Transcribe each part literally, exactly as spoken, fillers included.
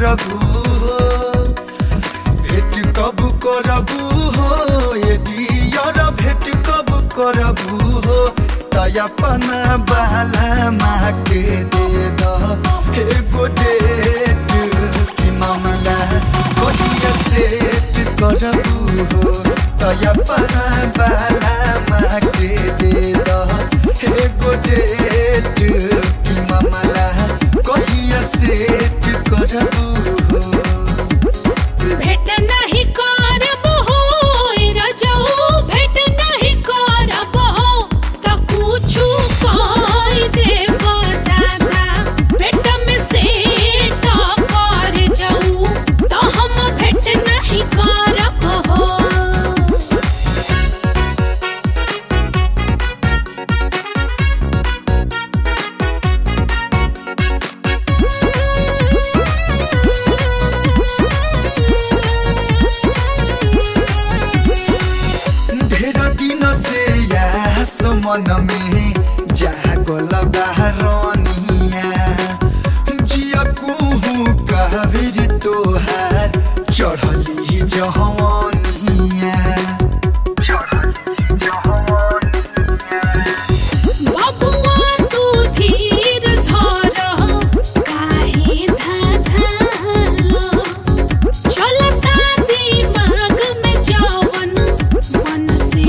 करबू हो भेट कब करबू हो ये डियर भेट कब करबू हो अपना बाला माँ के दे दो एगो डेट की मामला कहिया सेट करबू हो अपना बाला माँ के दे दो एगो डेट की मामला कहिया सेट करबू हो भेट नहीं करबू हो राजाऊ भेट नहीं करबू हो तो कुछ कर देबो दादा भेट में सेट कर जाऊ तो हम भेट नहीं करबू हो मन में जागल बहरनिया जिया कुहू कहबिर तोहार चढ़ली जहवनिया बबुआ तू धीर धर काहे धाधालो चलता दिमाग में जवन मन से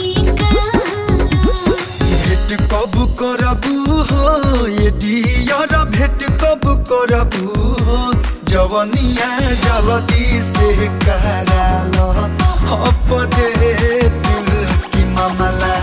कब करबू हो ये डियर भेट कब करबू हो जवनिया जल्दी से करा लो अपडेट की मामला